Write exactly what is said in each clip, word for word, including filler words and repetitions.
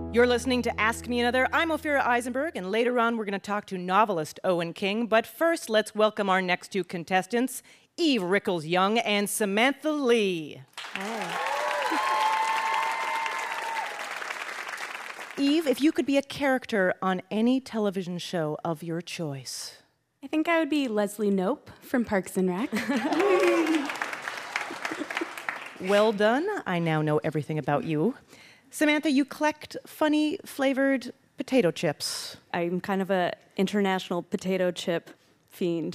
You're listening to Ask Me Another. I'm Ophira Eisenberg, and later on we're going to talk to novelist Owen King. But first, let's welcome our next two contestants, Eve Rickles-Young and Samantha Lee. Eve, if you could be a character on any television show of your choice. I think I would be Leslie Knope from Parks and Rec. Well done. I now know everything about you. Samantha, you collect funny flavored potato chips. I'm kind of a international potato chip fiend.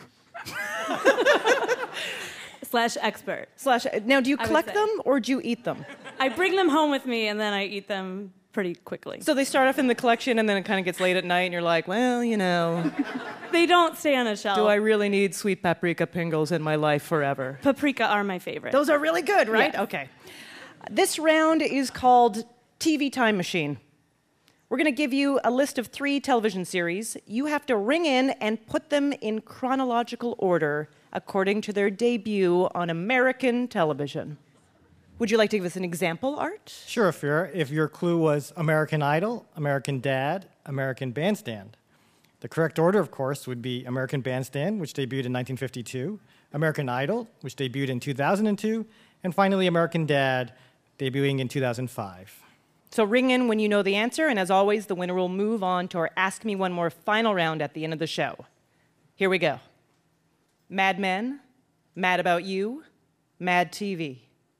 Slash expert. Slash. Now, do you I would collect say. them or do you eat them? I bring them home with me and then I eat them pretty quickly. So they start off in the collection and then it kind of gets late at night and you're like, well, you know, They don't stay on a shelf. do I really need sweet paprika Pringles in my life forever? Paprika are my favorite. Those are really good, right? Yes. Okay. This round is called T V Time Machine. We're going to give you a list of three television series. You have to ring in and put them in chronological order according to their debut on American television. Would you like to give us an example, Art? Sure, Ophira. If your clue was American Idol, American Dad, American Bandstand. The correct order, of course, would be American Bandstand, which debuted in nineteen fifty-two, American Idol, which debuted in two thousand two, and finally American Dad, debuting in two thousand five. So ring in when you know the answer, and as always, the winner will move on to our Ask Me One More final round at the end of the show. Here we go. Mad Men, Mad About You, Mad T V.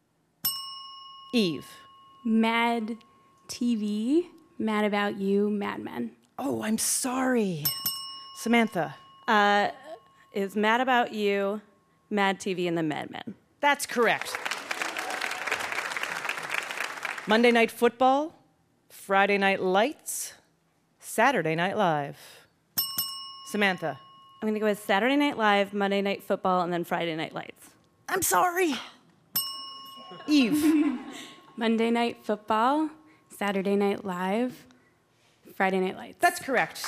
Eve. Mad T V, Mad About You, Mad Men. Oh, I'm sorry. Samantha. Uh, is Mad About You, Mad T V, and the Mad Men. That's correct. Monday Night Football, Friday Night Lights, Saturday Night Live. Samantha. I'm going to go with Saturday Night Live, Monday Night Football, and then Friday Night Lights. I'm sorry. Eve. Monday Night Football, Saturday Night Live, Friday Night Lights. That's correct.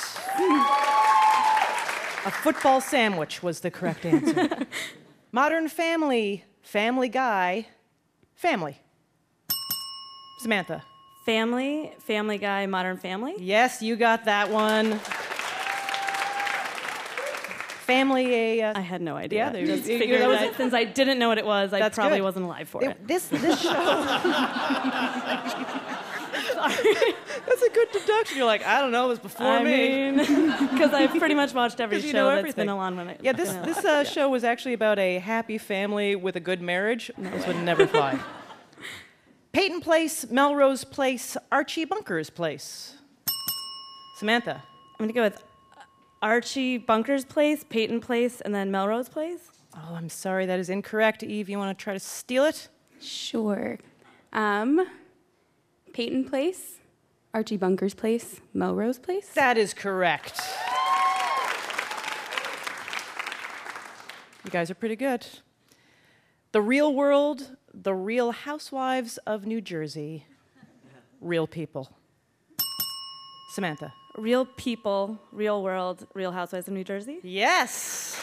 A football sandwich was the correct answer. Modern Family, Family Guy, Family. Samantha. Family, Family Guy, Modern Family. Yes, you got that one. Family, a... Uh, I had no idea. Yeah, there you- Just you- figured that was that since I didn't know what it was, I That's probably good. wasn't alive for it. It- This, this show... That's a good deduction. You're like, I don't know, it was before I me. mean, because I've pretty much watched every 'Cause you show know that's everything. been along with it. Yeah, this, this uh, show was actually about a happy family with a good marriage. This would never fly. Peyton Place, Melrose Place, Archie Bunker's Place. Samantha. I'm going to go with Archie Bunker's Place, Peyton Place, and then Melrose Place. Oh, I'm sorry, that is incorrect. Eve, you want to try to steal it? Sure. Um, Peyton Place, Archie Bunker's Place, Melrose Place. That is correct. You guys are pretty good. The Real World, The Real Housewives of New Jersey. Real people. Samantha. Real People, Real World, Real Housewives of New Jersey. Yes.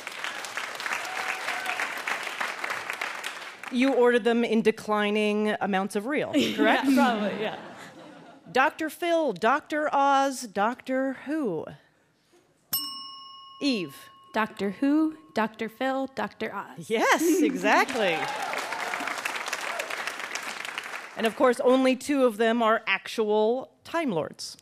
You ordered them in declining amounts of real, correct? Yeah, probably, yeah. Doctor Phil, Doctor Oz, Doctor Who. Eve. Doctor Who, Doctor Phil, Doctor Oz. Yes, exactly. And of course, only two of them are actual Time Lords.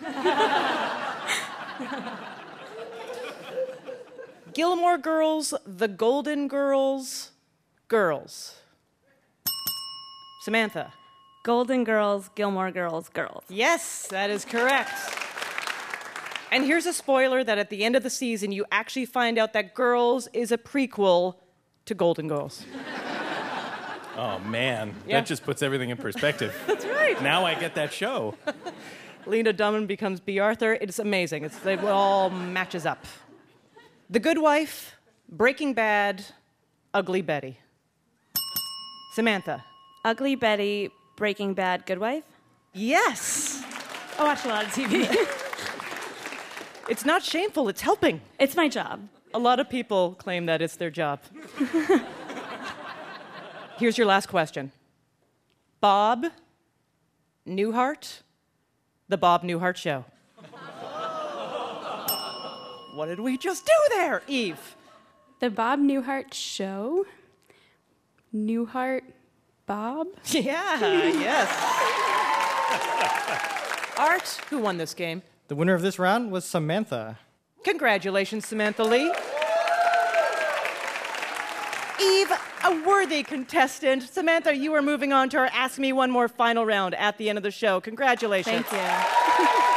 Gilmore Girls, The Golden Girls, Girls. Samantha. Golden Girls, Gilmore Girls, Girls. Yes, that is correct. And here's a spoiler that at the end of the season, you actually find out that Girls is a prequel to Golden Girls. Oh, man. Yeah. That just puts everything in perspective. That's right. Now I get that show. Lena Dunham becomes B. Arthur. It's amazing. It's, it all matches up. The Good Wife, Breaking Bad, Ugly Betty. Samantha. Ugly Betty, Breaking Bad, Good Wife. Yes. I watch a lot of T V. It's not shameful. It's helping. It's my job. A lot of people claim that it's their job. Here's your last question. Bob Newhart, The Bob Newhart Show. What did we just do there, Eve? The Bob Newhart Show. Newhart Bob? Yeah, yes. Art, who won this game? The winner of this round was Samantha. Congratulations, Samantha Lee. Eve, a worthy contestant. Samantha, you are moving on to our Ask Me One More final round at the end of the show. Congratulations. Thank you.